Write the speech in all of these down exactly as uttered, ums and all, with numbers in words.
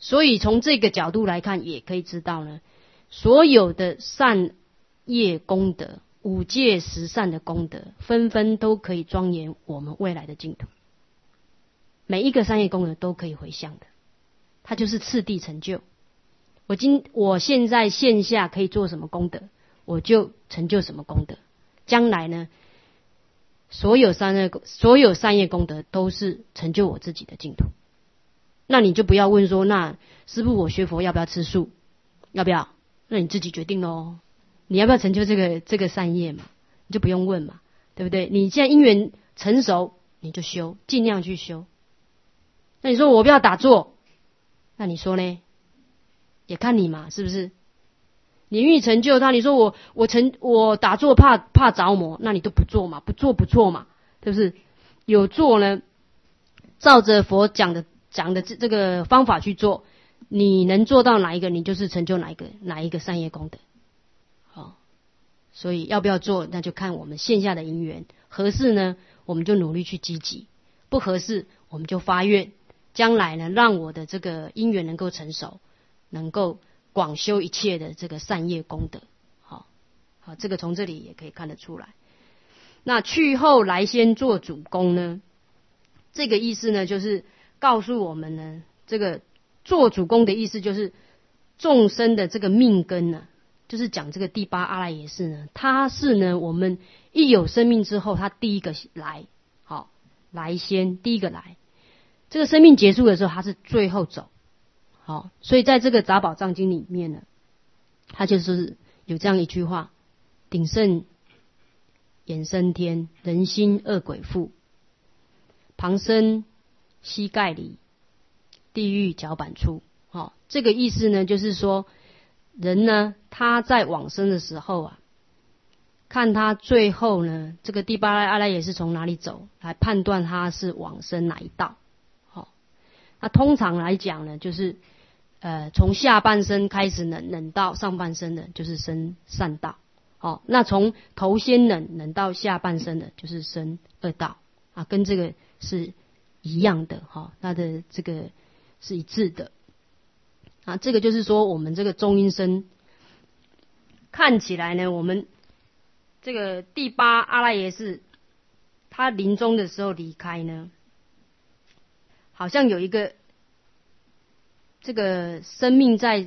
所以从这个角度来看，也可以知道呢，所有的善业功德，五戒十善的功德，纷纷都可以庄严我们未来的净土。每一个善业功德都可以回向的，它就是次第成就。我今我现在线下可以做什么功德，我就成就什么功德。将来呢，所有善业所有善业功德都是成就我自己的净土。那你就不要问说，那师父我学佛要不要吃素？要不要？那你自己决定咯。你要不要成就这个这个善业嘛？你就不用问嘛，对不对？你现在因缘成熟，你就修，尽量去修。那你说我不要打坐，那你说呢？也看你嘛，是不是？你愿意成就他，你说我我成我打坐怕怕着魔，那你都不做嘛，不做不做嘛，对不是？有做呢，照着佛讲的讲的这这个方法去做，你能做到哪一个，你就是成就哪一个哪一个善业功德。好，所以要不要做，那就看我们线下的因缘，合适呢，我们就努力去积极；不合适，我们就发愿，将来呢，让我的这个因缘能够成熟。能够广修一切的这个善业功德，好，好，这个从这里也可以看得出来。那去后来先做主公呢，这个意思呢，就是告诉我们呢，这个做主公的意思就是众生的这个命根呢，就是讲这个第八阿赖耶识呢，它是呢，我们一有生命之后，它第一个来，好，来先第一个来，这个生命结束的时候，它是最后走。好，所以在这个杂宝藏经里面呢，它就是有这样一句话：鼎盛衍生天，人心恶鬼附，旁生膝盖里，地狱脚板处。好，这个意思呢，就是说人呢，他在往生的时候啊，看他最后呢，这个第八阿赖耶识从哪里走，来判断他是往生哪一道。好，那通常来讲呢，就是呃，从下半身开始冷冷到上半身的，就是生善道。哦，那从头先冷冷到下半身的，就是生恶道啊，跟这个是一样的哈、哦，它的这个是一致的啊。这个就是说，我们这个中阴身看起来呢，我们这个第八阿赖耶识他临终的时候离开呢，好像有一个。这个生命在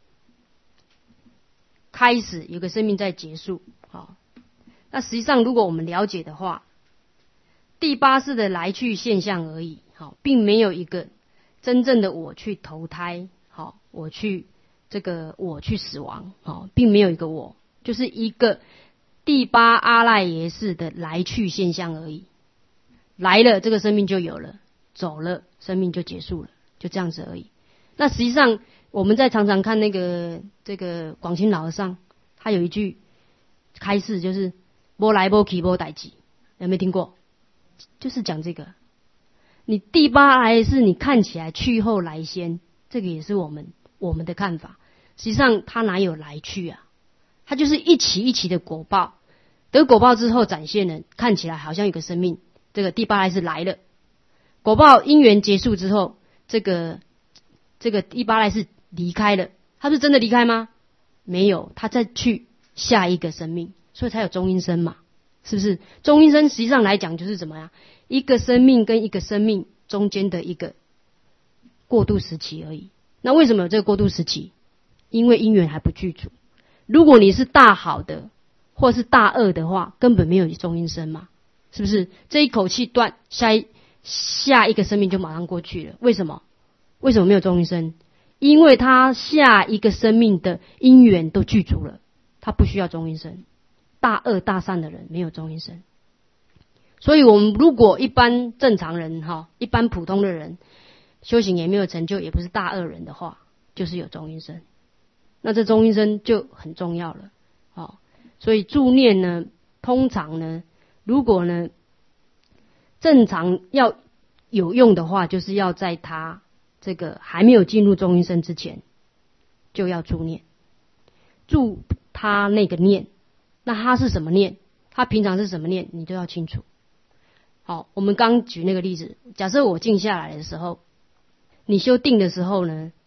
开始，有个生命在结束。好，那实际上如果我们了解的话，第八世的来去现象而已。好，并没有一个真正的我去投胎。好，我去这个我去死亡。好，并没有一个我，就是一个第八阿赖耶识的来去现象而已。来了，这个生命就有了；走了，生命就结束了，就这样子而已。那实际上，我们在常常看那个这个广清老和尚，他有一句开示，就是“无来无去无代志”，有没有听过？就是讲这个。你第八来是你看起来去后来先，这个也是我们我们的看法。实际上，他哪有来去啊？他就是一期一期的果报，得果报之后展现了，看起来好像有个生命，这个第八来是来了。果报因缘结束之后，这个。这个第八来是离开了，他是真的离开吗？没有，他再去下一个生命，所以才有中阴身嘛，是不是？中阴身实际上来讲就是怎么样，一个生命跟一个生命中间的一个过渡时期而已。那为什么有这个过渡时期？因为因缘还不具足。如果你是大好的或是大恶的话，根本没有中阴身嘛，是不是？这一口气断，下一下一个生命就马上过去了。为什么？为什么没有中阴身？因为他下一个生命的因缘都具足了，他不需要中阴身。大恶大善的人没有中阴身，所以我们如果一般正常人哈，一般普通的人修行也没有成就，也不是大恶人的话，就是有中阴身。那这中阴身就很重要了。好，所以助念呢，通常呢，如果呢正常要有用的话，就是要在他这个还没有进入中阴身之前，就要助念，助他那个念。那他是什么念？他平常是什么念？你都要清楚。好，我们刚举那个例子，假设我静下来的时候，你修定的时候呢，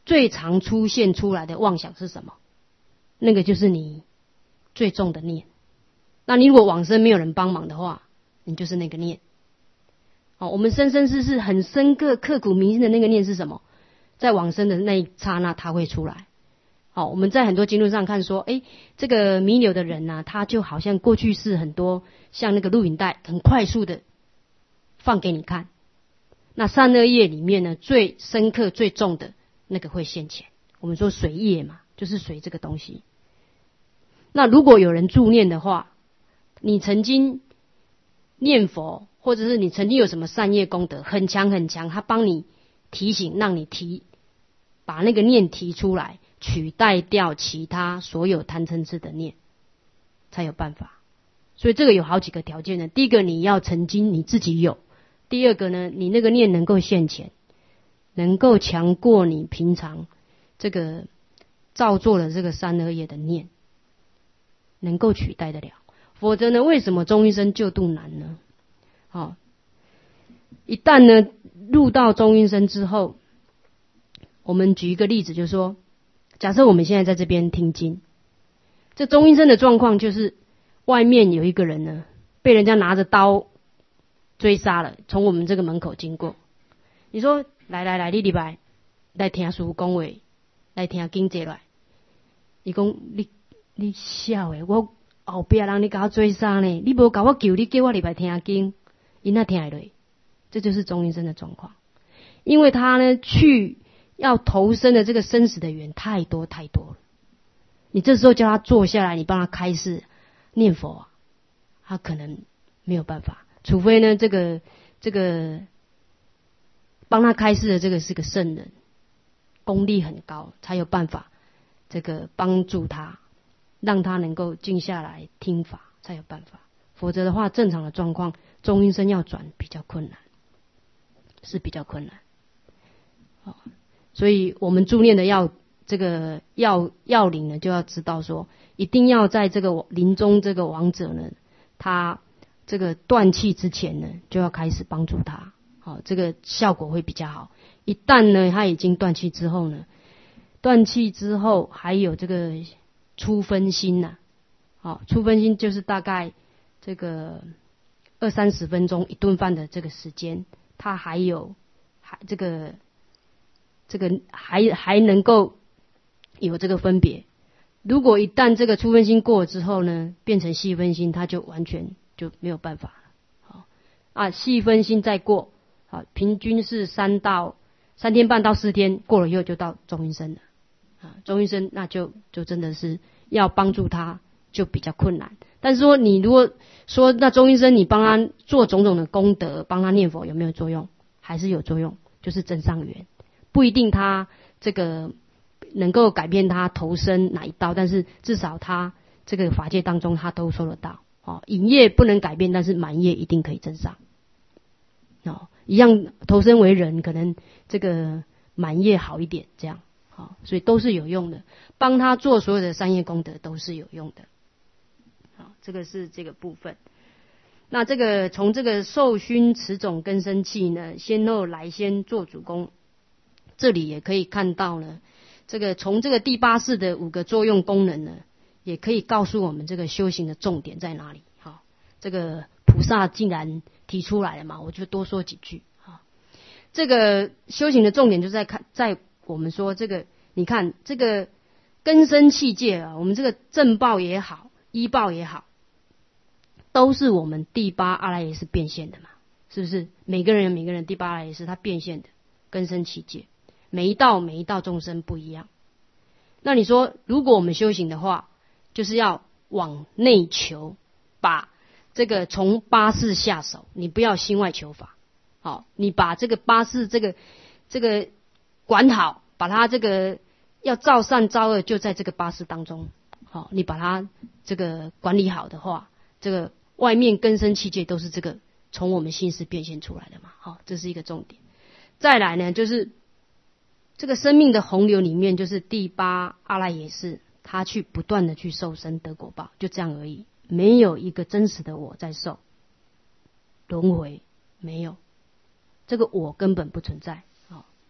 最常出现出来的妄想是什么？那个就是你最重的念。那你如果往生没有人帮忙的话，你就是那个念。好，我们生生世世很深刻刻骨铭心的那个念是什么？在往生的那一刹那，它会出来。好，我们在很多经论上看说，诶，这个弥留的人啊，他就好像过去是很多像那个录影带，很快速的放给你看。那善恶业里面呢，最深刻最重的那个会现前。我们说水业嘛，就是水这个东西。那如果有人助念的话，你曾经念佛，或者是你曾经有什么善业功德很强很强，他帮你提醒，让你提把那个念提出来，取代掉其他所有贪嗔痴的念，才有办法。所以这个有好几个条件呢。第一个，你要曾经你自己有；第二个呢，你那个念能够现前，能够强过你平常这个造作的这个善恶业的念，能够取代得了。否则呢，为什么中阴身救度难呢？哦，一旦呢入到中阴身之后，我们举一个例子，就是说，假设我们现在在这边听经，这中阴身的状况就是外面有一个人呢被人家拿着刀追杀了，从我们这个门口经过。你说来来来，你入来来听师父讲话，来听经坐来。伊讲你你笑诶，我后壁人你甲我追杀呢，你无甲我救，你叫我入来听经，伊哪听会落？这就是中阴身的状况，因为他呢去要投生的这个生死的缘太多太多了。你这时候叫他坐下来，你帮他开示念佛啊，他可能没有办法，除非呢这个这个帮他开示的这个是个圣人，功力很高，才有办法这个帮助他，让他能够静下来听法，才有办法。否则的话，正常的状况，中阴身要转比较困难，是比较困难。哦，所以我们助念的要这个要要领呢，就要知道说，一定要在这个临终这个亡者呢，他这个断气之前呢，就要开始帮助他，好，这个效果会比较好。一旦呢他已经断气之后呢，断气之后还有这个出分心呐、啊，好，出分心就是大概这个二三十分钟一顿饭的这个时间，他还有还这个这个还还能够有这个分别。如果一旦这个出分心过了之后呢，变成细分心，他就完全就没有办法了。好啊，细分心再过，好，平均是三到三天半到四天过了以后就到中阴身了。啊，中阴身那就就真的是要帮助他就比较困难。但是说你如果说那中阴身你帮他做种种的功德，帮他念佛有没有作用？还是有作用，就是增上缘。不一定他这个能够改变他投生哪一道，但是至少他这个法界当中他都收得到。哦，隐业不能改变，但是满业一定可以增上。哦，一样投生为人，可能这个满业好一点，这样。好，所以都是有用的，帮他做所有的善业功德都是有用的。好，这个是这个部分。那这个从这个受熏持种根生气呢，先后来先做主功，这里也可以看到呢，这个从这个第八世的五个作用功能呢，也可以告诉我们这个修行的重点在哪里。好，这个菩萨竟然提出来了嘛，我就多说几句。好，这个修行的重点就在看在我们说这个，你看这个根生器界啊，我们这个正报也好，依报也好，都是我们第八阿赖耶识变现的嘛，是不是？每个人有每个人第八阿赖耶识他变现的根生器界，每一道每一道众生不一样。那你说，如果我们修行的话，就是要往内求，把这个从八识下手，你不要心外求法。好，你把这个八识这个这个管好，把它这个要造善造恶就在这个八识当中。好，你把它这个管理好的话，这个外面根生器界都是这个从我们心识变现出来的嘛。好，这是一个重点。再来呢，就是这个生命的洪流里面，就是第八阿赖耶识，他去不断的去受生得果报，就这样而已，没有一个真实的我在受轮回，没有，这个我根本不存在。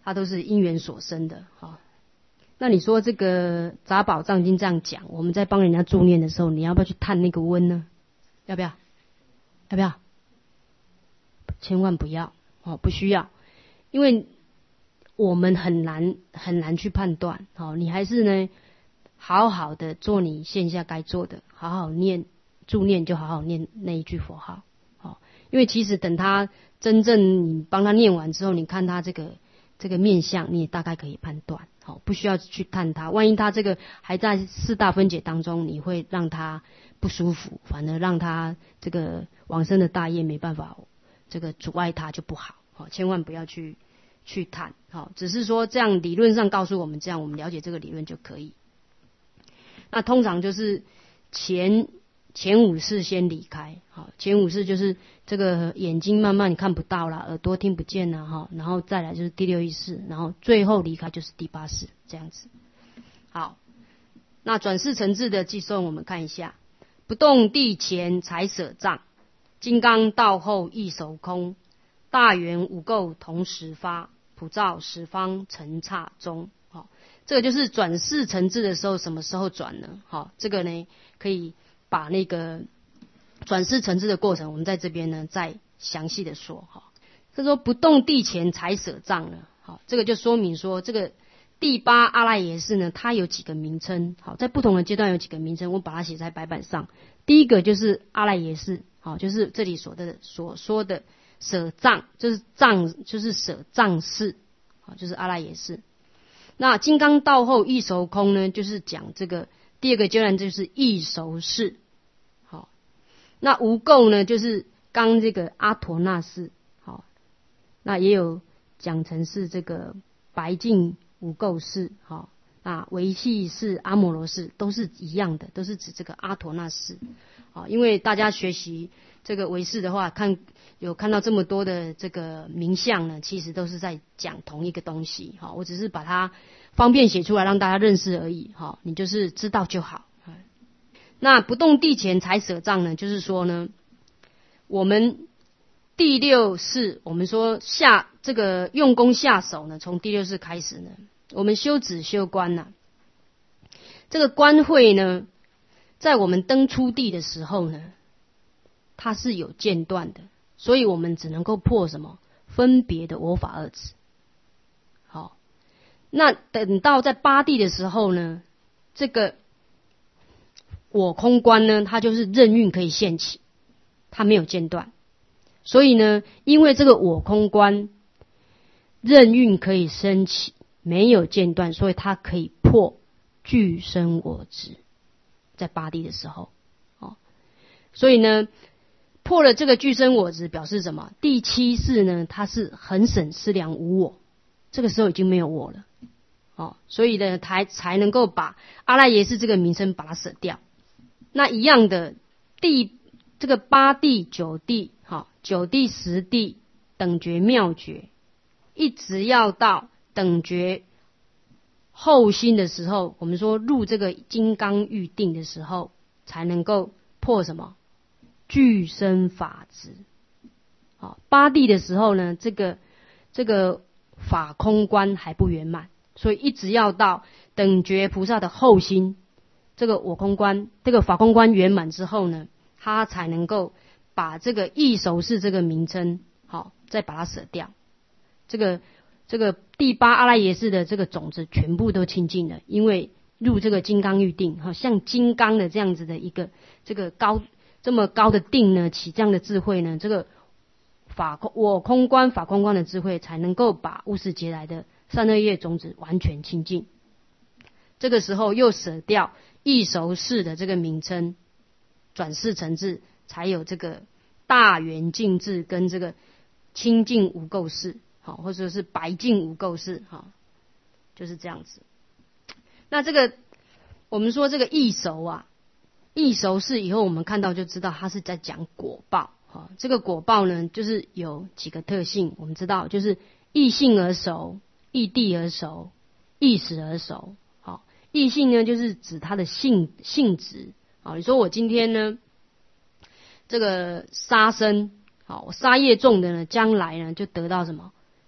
它都是因缘所生的哈。那你说这个杂宝藏经这样讲，我们在帮人家助念的时候，你要不要去探那个温呢？要不要？要不要？千万不要哦，不需要，因为我们很难很难去判断哦。你还是呢，好好的做你线下该做的，好好念助念，就好好念那一句佛号哦。因为其实等他真正你帮他念完之后，你看他这个这个面相，你也大概可以判断。好，不需要去探他。万一他这个还在四大分解当中，你会让他不舒服，反而让他这个往生的大业没办法，这个阻碍他就不好。好，千万不要去去探。好，只是说这样理论上告诉我们这样，我们了解这个理论就可以。那通常就是前前五世先离开。好，前五世就是这个眼睛慢慢看不到啦，耳朵听不见啦，哈，然后再来就是第六意识，然后最后离开就是第八世这样子。好，那转世成智的寄送我们看一下：不动地前才舍障，金刚道后亦守空，大圆五垢同时发，普照十方尘刹中。好，这个就是转世成智的时候，什么时候转呢？好，这个呢可以把那个转世成智的过程，我们在这边呢再详细的说哈。他说不动地前才舍障呢，好，这个就说明说这个第八阿赖耶识呢，它有几个名称，好，在不同的阶段有几个名称，我把它写在白板上。第一个就是阿赖耶识，好，就是这里所的所说的舍障，就是障，就是舍障识，好，就是阿赖耶识。那金刚道后亦守空呢，就是讲这个第二个阶段就是亦守识。好，那无垢呢，就是刚这个阿陀那识。好，那也有讲成是这个白净无垢识。好，那维系识、阿摩罗识都是一样的，都是指这个阿陀那识。好，因为大家学习这个唯识的话，看有看到这么多的这个名相呢，其实都是在讲同一个东西。好，我只是把它方便写出来让大家认识而已。好，你就是知道就好。那不动地前才舍障呢，就是说呢，我们第六世，我们说下这个用功下手呢，从第六世开始呢，我们修止修观呐、啊，这个观慧呢，在我们登出地的时候呢，它是有间断的，所以我们只能够破什么分别的我法二执。好，那等到在八地的时候呢，这个我空观呢，它就是任运可以现起，它没有间断。所以呢，因为这个我空观任运可以升起，没有间断，所以它可以破具生我执。在八地的时候，哦，所以呢，破了这个具生我执，表示什么？第七世呢，它是很省思量无我，这个时候已经没有我了，哦，所以呢，才才能够把阿赖耶识这个名称把它舍掉。那一样的，第这个八地、九地，好、哦，九地、十地等觉妙觉，一直要到等觉后心的时候，我们说入这个金刚喻定的时候，才能够破什么具生法执。好，八地的时候呢，这个这个法空观还不圆满，所以一直要到等觉菩萨的后心，这个我空观，这个法空观圆满之后呢，他才能够把这个异熟识这个名称，好，再把它舍掉。这个这个第八阿赖耶识的这个种子全部都清净了，因为入这个金刚喻定，好像金刚的这样子的一个这个高这么高的定呢，起这样的智慧呢，这个法空我空观法空观的智慧才能够把无始劫来的善恶业种子完全清净。这个时候又舍掉异熟识的这个名称，转世成智，才有这个大圆净智跟这个清净无垢识，好，或者是白净无垢识，好，就是这样子。那这个我们说这个异熟啊，异熟识以后我们看到就知道它是在讲果报。好，这个果报呢，就是有几个特性，我们知道就是异性而熟，异地而熟，异时而熟。好，异性呢就是指它的性性质。好，你说我今天呢，这个杀生，好，我杀业重的呢，将来呢就得到什么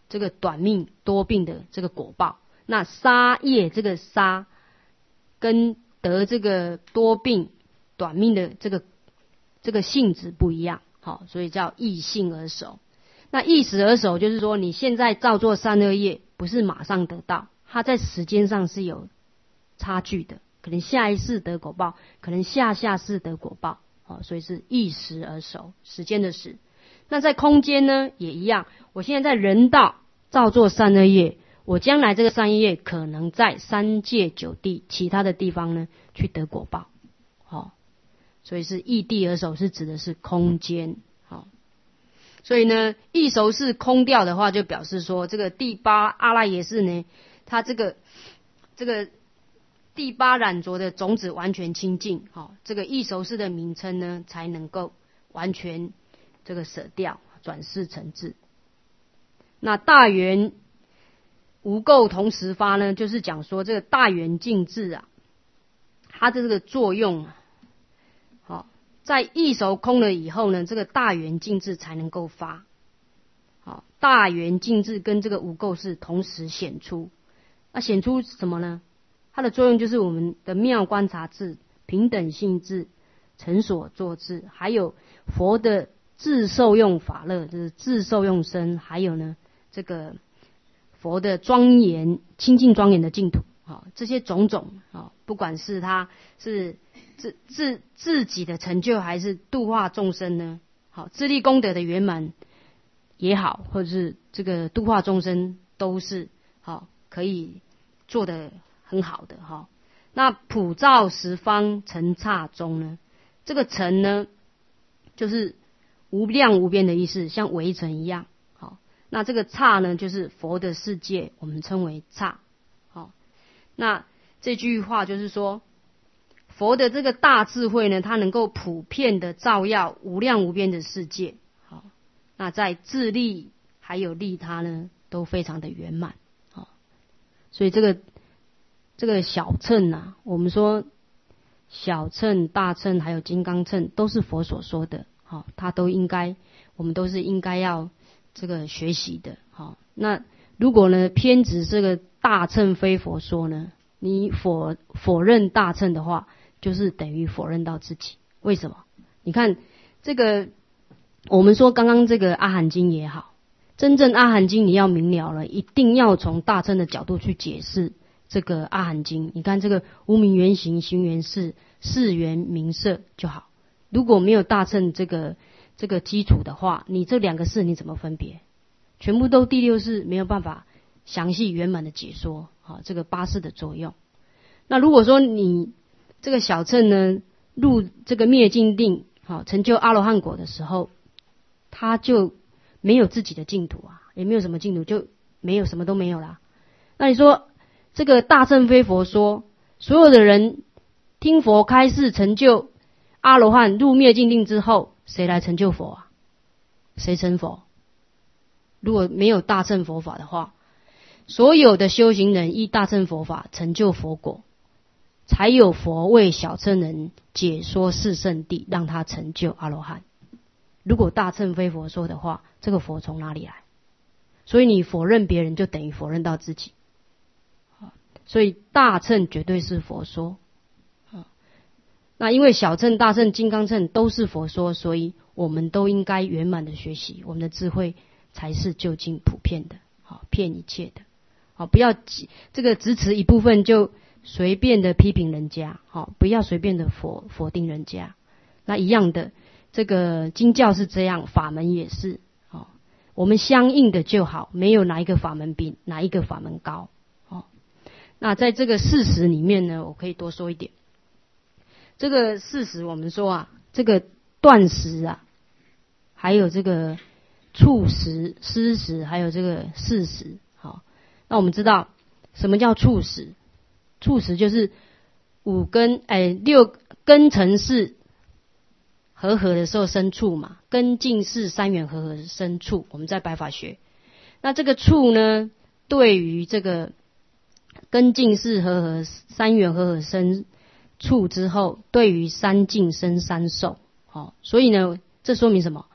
这个短命多病的这个果报。那杀业这个杀跟得这个多病短命的这个这个性质不一样，好，所以叫易性而熟。那易时而熟就是说，你现在造作善恶业不是马上得到，它在时间上是有差距的，可能下一世得果报，可能下下世得果报，好，所以是易时而熟，时间的时。那在空间呢也一样，我现在在人道造作善恶业，我将来这个善恶业可能在三界九地其他的地方呢去得果报，好，所以是易地而熟，是指的是空间。所以呢，易熟是空掉的话，就表示说这个第八阿赖耶识呢，它这个这个第八染浊的种子完全清净，哦，这个易熟识的名称呢，才能够完全这个舍掉，转世成智。那大圆无垢同时发呢，就是讲说这个大圆净智啊，它的这个作用啊，好。在易熟空了以后呢，这个大圆净智才能够发。好，大圆净智跟这个无垢是同时显出。那显出什么呢？它的作用就是我们的妙观察智、平等性智、成所作智，还有佛的自受用法乐，就是自受用身，还有呢这个佛的庄严清净庄严的净土。好，这些种种啊，不管是它是自自自己的成就，还是度化众生呢？好，自利功德的圆满也好，或者是这个度化众生，都是好可以做得很好的哈。那普照十方尘刹中呢，这个尘呢，就是无量无边的意思，像微尘一样。好，那这个刹呢，就是佛的世界，我们称为刹。好，那这句话就是说，佛的这个大智慧呢，它能够普遍的照耀无量无边的世界。好，那在自利还有利他呢，都非常的圆满。好，所以这个这个小乘啊，我们说小乘、大乘还有金刚乘都是佛所说的。好，它都应该，我们都是应该要这个学习的。好，那如果呢偏执这个大乘非佛说呢，你否否认大乘的话，就是等于否认到自己。为什么？你看这个，我们说刚刚这个阿含经也好，真正阿含经你要明了了，一定要从大乘的角度去解释这个阿含经。你看这个无明原形、行缘事、事缘名色就好。如果没有大乘这个这个基础的话，你这两个事你怎么分别？全部都第六识没有办法详细圆满的解说啊，这个八识的作用。那如果说你这个小乘呢，入这个灭尽定，好成就阿罗汉果的时候，他就没有自己的净土啊，也没有什么净土，就没有什么都没有啦。那你说这个大乘非佛说，所有的人听佛开示成就阿罗汉入灭尽定之后，谁来成就佛啊？谁成佛？如果没有大乘佛法的话，所有的修行人依大乘佛法成就佛果，才有佛为小乘人解说四圣谛，让他成就阿罗汉。如果大乘非佛说的话，这个佛从哪里来？所以你否认别人，就等于否认到自己。所以大乘绝对是佛说。那因为小乘、大乘、金刚乘都是佛说，所以我们都应该圆满的学习，我们的智慧才是究竟普遍的，好骗一切的。好，不要这个只持一部分就随便的批评人家，好，不要随便的否否定人家。那一样的，这个经教是这样，法门也是，好，我们相应的就好，没有哪一个法门比哪一个法门高。好，那在这个事实里面呢，我可以多说一点。这个事实我们说啊，这个断食啊，还有这个触食、施食，还有这个事实。好，那我们知道什么叫触食？触食就是五根哎六根尘世和合的时候生处嘛，根净世三缘和合生处。我们在白法学，那这个处呢，对于这个根净世和合三缘和合生处之后，对于三境生三受。好，所以呢，这说明什么？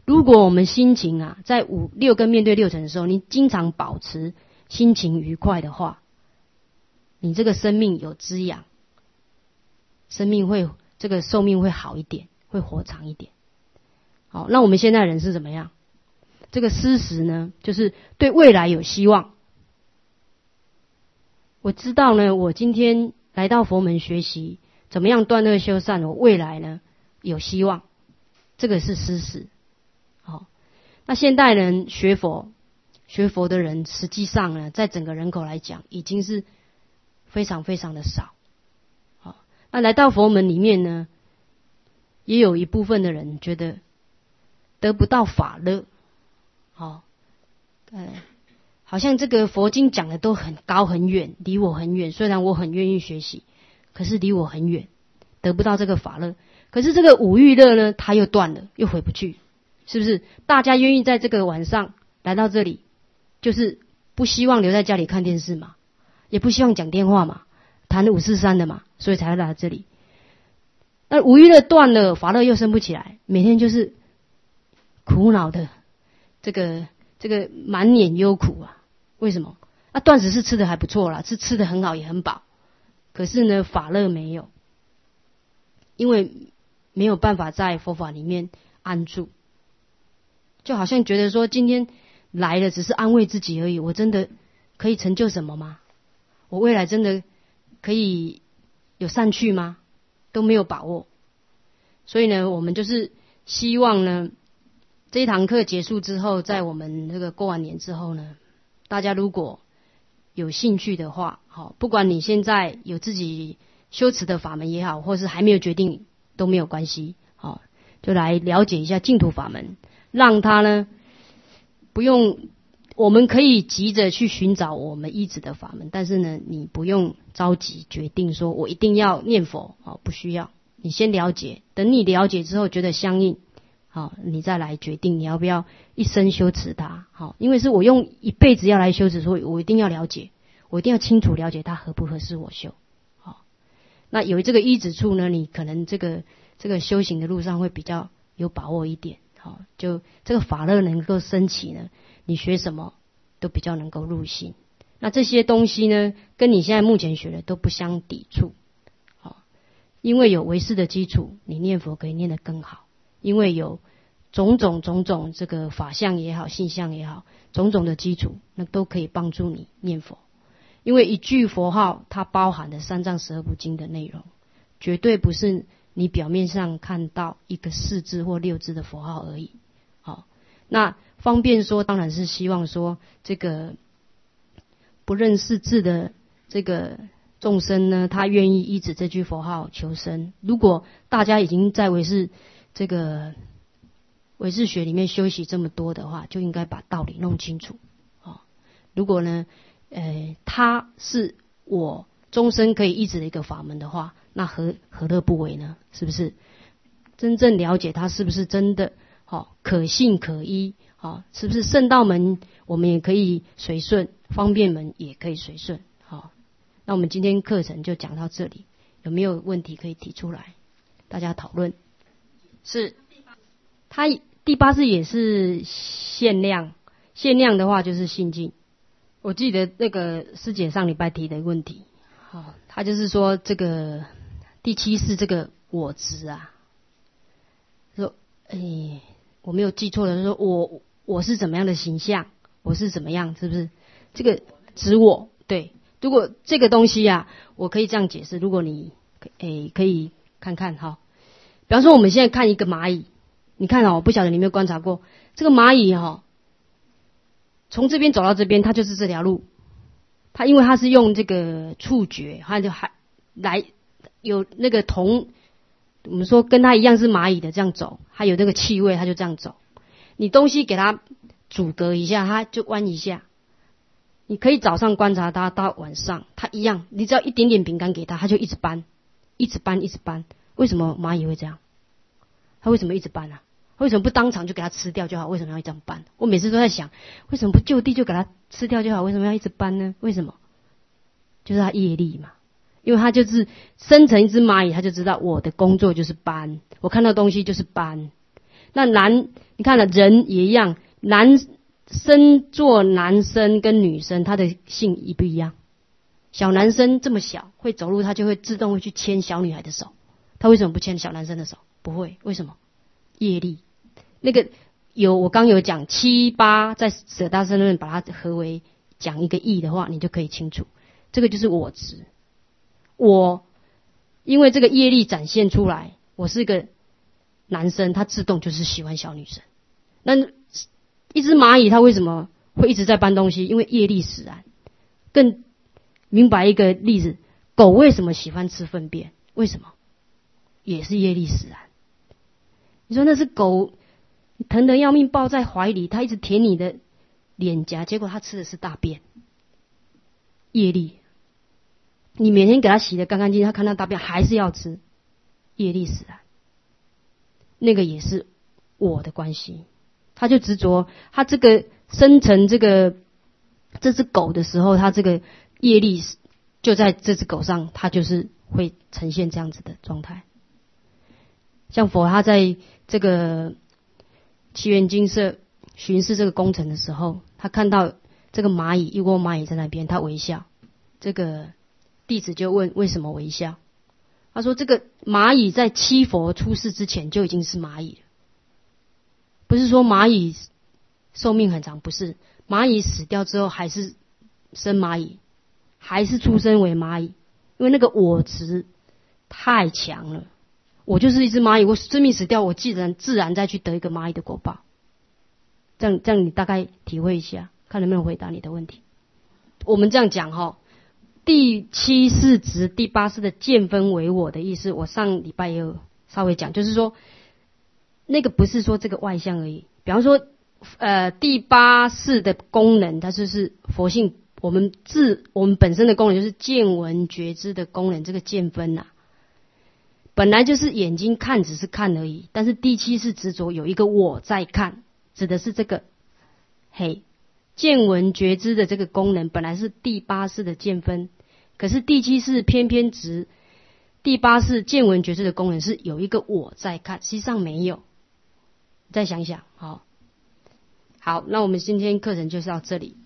如果我们心情啊，在五六跟面对六尘的时候，你经常保持心情愉快的话，你这个生命有滋养，生命会这个寿命会好一点，会活长一点。好，那我们现在人是怎么样？这个施食呢，就是对未来有希望。我知道呢，我今天来到佛门学习，怎么样断恶修善，我未来呢有希望，这个是施食。好，那现代人学佛，学佛的人实际上呢，在整个人口来讲，已经是非常非常的少。好，那来到佛门里面呢，也有一部分的人觉得得不到法乐。好，呃，好像这个佛经讲的都很高很远，离我很远。虽然我很愿意学习，可是离我很远，得不到这个法乐。可是这个五欲乐呢，它又断了，又回不去，是不是？大家愿意在这个晚上来到这里，就是不希望留在家里看电视嘛，也不希望讲电话嘛，谈五四三的嘛，所以才会来到这里。那五欲乐断了，法乐又升不起来，每天就是苦恼的。这个这个满脸忧苦啊，为什么？那断食是吃的还不错啦，是吃的很好也很饱，可是呢法乐没有，因为没有办法在佛法里面安住，就好像觉得说今天来了只是安慰自己而已，我真的可以成就什么吗？我未来真的可以有善趣吗？都没有把握。所以呢，我们就是希望呢，这一堂课结束之后，在我们这个过完年之后呢，大家如果有兴趣的话，好，不管你现在有自己修持的法门也好，或是还没有决定都没有关系，好，就来了解一下净土法门，让他呢不用，我们可以急着去寻找我们依止的法门，但是呢，你不用着急决定说我一定要念佛，好，不需要，你先了解，等你了解之后觉得相应。好，你再来决定你要不要一生修持它。好，因为是我用一辈子要来修持，所以我一定要了解，我一定要清楚了解它合不合适我修。好，那有这个依止处呢，你可能这个这个修行的路上会比较有把握一点。好，就这个法乐能够升起呢，你学什么都比较能够入心。那这些东西呢，跟你现在目前学的都不相抵触。好，因为有唯识的基础，你念佛可以念得更好。因为有种种种种这个法相也好，性相也好，种种的基础，那都可以帮助你念佛。因为一句佛号，它包含的三藏十二部经的内容，绝对不是你表面上看到一个四字或六字的佛号而已。好，那方便说，当然是希望说，这个不认识字的这个众生呢，他愿意依止这句佛号求生。如果大家已经在为是这个唯识学里面修习这么多的话，就应该把道理弄清楚。哦，如果呢，呃，它是我终身可以依止的一个法门的话，那何何乐不为呢？是不是？真正了解它是不是真的，哦，可信可依，哦，是不是圣道门我们也可以随顺，方便门也可以随顺。好，哦，那我们今天课程就讲到这里，有没有问题可以提出来，大家讨论？是，它第八式也是限量，限量的话就是信境。我记得那个师姐上礼拜提的问题，好，他就是说这个第七式这个我执啊，说，哎，我没有记错的，说我我是怎么样的形象，我是怎么样，是不是？这个指我，对。如果这个东西啊，我可以这样解释，如果你哎可以看看哈。比方说我们现在看一个蚂蚁，你看哦，我不晓得你有没有观察过，这个蚂蚁哈，从这边走到这边，它就是这条路。它因为它是用这个触觉，它就还来有那个同我们说跟它一样是蚂蚁的这样走，它有那个气味，它就这样走。你东西给它阻隔一下，它就弯一下。你可以早上观察它，到晚上它一样，你只要一点点饼干给它，它就一直搬，一直搬，一直搬。为什么蚂蚁会这样？它为什么一直搬啊？为什么不当场就给它吃掉就好？为什么要这样搬？我每次都在想，为什么不就地就给它吃掉就好？为什么要一直搬呢？为什么？就是它业力嘛。因为它就是生成一只蚂蚁，它就知道我的工作就是搬，我看到东西就是搬。 那男，你看了人也一样，男生做男生跟女生，他的性一不一样？小男生这么小会走路，他就会自动会去牵小女孩的手，他为什么不牵小男生的手？不会，为什么？业力。那个有我刚有讲七八，在舍大生论把它合为讲一个义的话，你就可以清楚，这个就是我执。我因为这个业力展现出来，我是个男生，他自动就是喜欢小女生。那一只蚂蚁它为什么会一直在搬东西？因为业力使然。更明白一个例子，狗为什么喜欢吃粪便？为什么？也是业力使然。你说那是狗疼得要命，抱在怀里，它一直舔你的脸颊，结果它吃的是大便。业力。你每天给它洗得干干净净，它看到大便还是要吃，业力使然。那个也是我的关系，他就执着，他这个生成这个这只狗的时候，他这个业力就在这只狗上，他就是会呈现这样子的状态。像佛他在这个祇园精舍巡视这个工程的时候，他看到这个蚂蚁，一窝蚂蚁在那边，他微笑。这个弟子就问为什么微笑？他说这个蚂蚁在七佛出世之前就已经是蚂蚁了，不是说蚂蚁寿命很长，不是，蚂蚁死掉之后还是生蚂蚁，还是出生为蚂蚁，因为那个我执太强了。我就是一只蚂蚁，我生命死掉，我自然自然再去得一个蚂蚁的果报。这样这样你大概体会一下，看能不能回答你的问题。我们这样讲齁，第七世执第八世的见分为我的意思，我上礼拜也有稍微讲，就是说那个不是说这个外相而已。比方说呃第八世的功能，它就是佛性，我们自我们本身的功能就是见闻觉知的功能，这个见分啊本来就是眼睛看只是看而已，但是第七世执着有一个我在看，指的是这个嘿见闻觉知的这个功能本来是第八世的见分，可是第七世偏偏执第八世见闻觉知的功能是有一个我在看，实际上没有。再想想，好，好，那我们今天课程就是到这里。